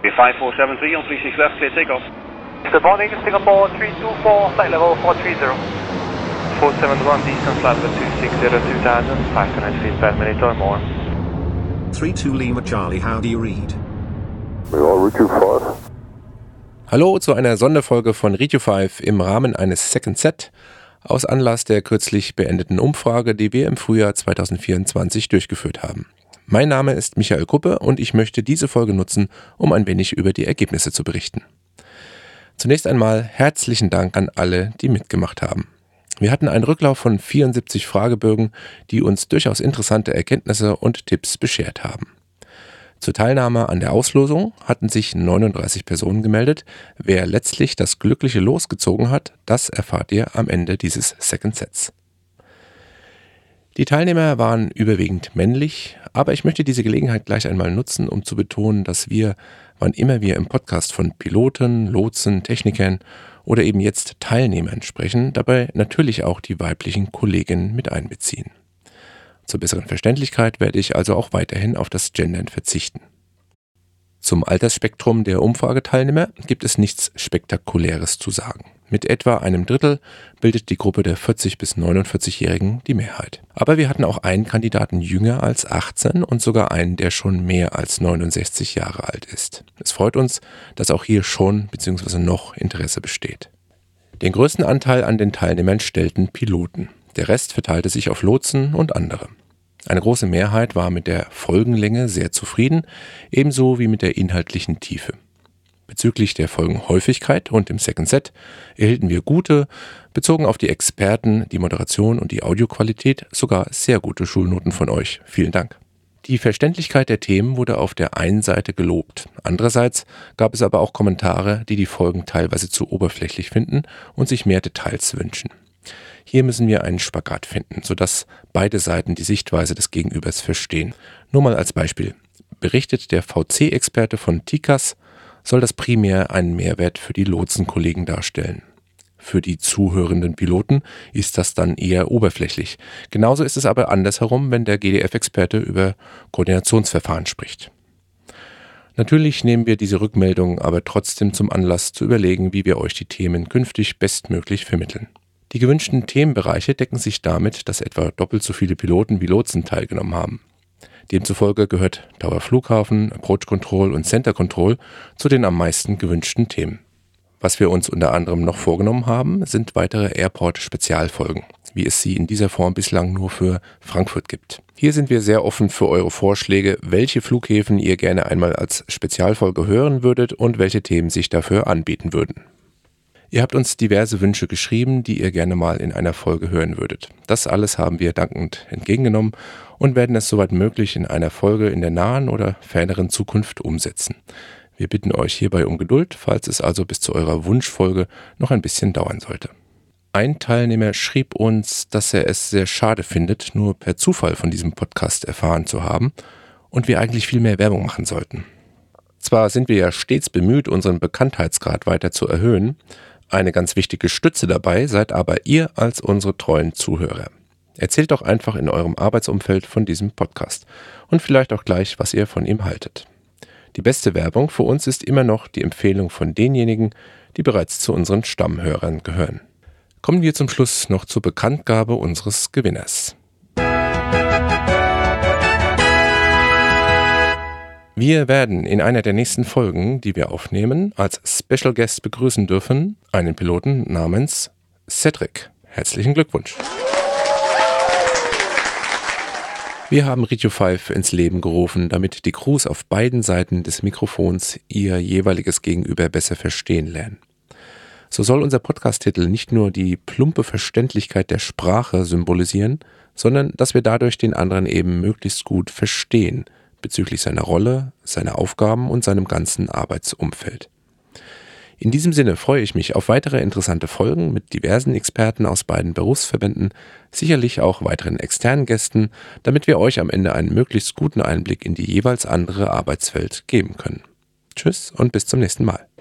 5473 on 36 left, clear takeoff. Good morning, Singapore 324, flight level 430. 471 distance level 260 2000, 5 feet per minute or more. 32 Lima Charlie, how do you read? We are route 25. Hallo zu einer Sonderfolge von Radio 5 im Rahmen eines Second Set aus Anlass der kürzlich beendeten Umfrage, die wir im Frühjahr 2024 durchgeführt haben. Mein Name ist Michael Kuppe und ich möchte diese Folge nutzen, um ein wenig über die Ergebnisse zu berichten. Zunächst einmal herzlichen Dank an alle, die mitgemacht haben. Wir hatten einen Rücklauf von 74 Fragebögen, die uns durchaus interessante Erkenntnisse und Tipps beschert haben. Zur Teilnahme an der Auslosung hatten sich 39 Personen gemeldet. Wer letztlich das glückliche Los gezogen hat, das erfahrt ihr am Ende dieses Second Sets. Die Teilnehmer waren überwiegend männlich, aber ich möchte diese Gelegenheit gleich einmal nutzen, um zu betonen, dass wir, wann immer wir im Podcast von Piloten, Lotsen, Technikern oder eben jetzt Teilnehmern sprechen, dabei natürlich auch die weiblichen Kolleginnen mit einbeziehen. Zur besseren Verständlichkeit werde ich also auch weiterhin auf das Gendern verzichten. Zum Altersspektrum der Umfrageteilnehmer gibt es nichts Spektakuläres zu sagen. Mit etwa einem Drittel bildet die Gruppe der 40- bis 49-Jährigen die Mehrheit. Aber wir hatten auch einen Kandidaten jünger als 18 und sogar einen, der schon mehr als 69 Jahre alt ist. Es freut uns, dass auch hier schon bzw. noch Interesse besteht. Den größten Anteil an den Teilnehmern stellten Piloten. Der Rest verteilte sich auf Lotsen und andere. Eine große Mehrheit war mit der Folgenlänge sehr zufrieden, ebenso wie mit der inhaltlichen Tiefe. Bezüglich der Folgenhäufigkeit und im Second Set erhielten wir gute, bezogen auf die Experten, die Moderation und die Audioqualität, sogar sehr gute Schulnoten von euch. Vielen Dank. Die Verständlichkeit der Themen wurde auf der einen Seite gelobt. Andererseits gab es aber auch Kommentare, die die Folgen teilweise zu oberflächlich finden und sich mehr Details wünschen. Hier müssen wir einen Spagat finden, sodass beide Seiten die Sichtweise des Gegenübers verstehen. Nur mal als Beispiel. Berichtet der VC-Experte von TICAS, soll das primär einen Mehrwert für die Lotsenkollegen darstellen. Für die zuhörenden Piloten ist das dann eher oberflächlich. Genauso ist es aber andersherum, wenn der GDF-Experte über Koordinationsverfahren spricht. Natürlich nehmen wir diese Rückmeldungen aber trotzdem zum Anlass zu überlegen, wie wir euch die Themen künftig bestmöglich vermitteln. Die gewünschten Themenbereiche decken sich damit, dass etwa doppelt so viele Piloten wie Lotsen teilgenommen haben. Demzufolge gehört Dauerflughafen, Approach Control und Center Control zu den am meisten gewünschten Themen. Was wir uns unter anderem noch vorgenommen haben, sind weitere Airport-Spezialfolgen, wie es sie in dieser Form bislang nur für Frankfurt gibt. Hier sind wir sehr offen für eure Vorschläge, welche Flughäfen ihr gerne einmal als Spezialfolge hören würdet und welche Themen sich dafür anbieten würden. Ihr habt uns diverse Wünsche geschrieben, die ihr gerne mal in einer Folge hören würdet. Das alles haben wir dankend entgegengenommen und werden es soweit möglich in einer Folge in der nahen oder ferneren Zukunft umsetzen. Wir bitten euch hierbei um Geduld, falls es also bis zu eurer Wunschfolge noch ein bisschen dauern sollte. Ein Teilnehmer schrieb uns, dass er es sehr schade findet, nur per Zufall von diesem Podcast erfahren zu haben und wir eigentlich viel mehr Werbung machen sollten. Zwar sind wir ja stets bemüht, unseren Bekanntheitsgrad weiter zu erhöhen, eine ganz wichtige Stütze dabei seid aber ihr als unsere treuen Zuhörer. Erzählt doch einfach in eurem Arbeitsumfeld von diesem Podcast und vielleicht auch gleich, was ihr von ihm haltet. Die beste Werbung für uns ist immer noch die Empfehlung von denjenigen, die bereits zu unseren Stammhörern gehören. Kommen wir zum Schluss noch zur Bekanntgabe unseres Gewinners. Wir werden in einer der nächsten Folgen, die wir aufnehmen, als Special Guest begrüßen dürfen einen Piloten namens Cedric. Herzlichen Glückwunsch! Wir haben Radio 5 ins Leben gerufen, damit die Crews auf beiden Seiten des Mikrofons ihr jeweiliges Gegenüber besser verstehen lernen. So soll unser Podcast-Titel nicht nur die plumpe Verständlichkeit der Sprache symbolisieren, sondern dass wir dadurch den anderen eben möglichst gut verstehen, bezüglich seiner Rolle, seiner Aufgaben und seinem ganzen Arbeitsumfeld. In diesem Sinne freue ich mich auf weitere interessante Folgen mit diversen Experten aus beiden Berufsverbänden, sicherlich auch weiteren externen Gästen, damit wir euch am Ende einen möglichst guten Einblick in die jeweils andere Arbeitswelt geben können. Tschüss und bis zum nächsten Mal.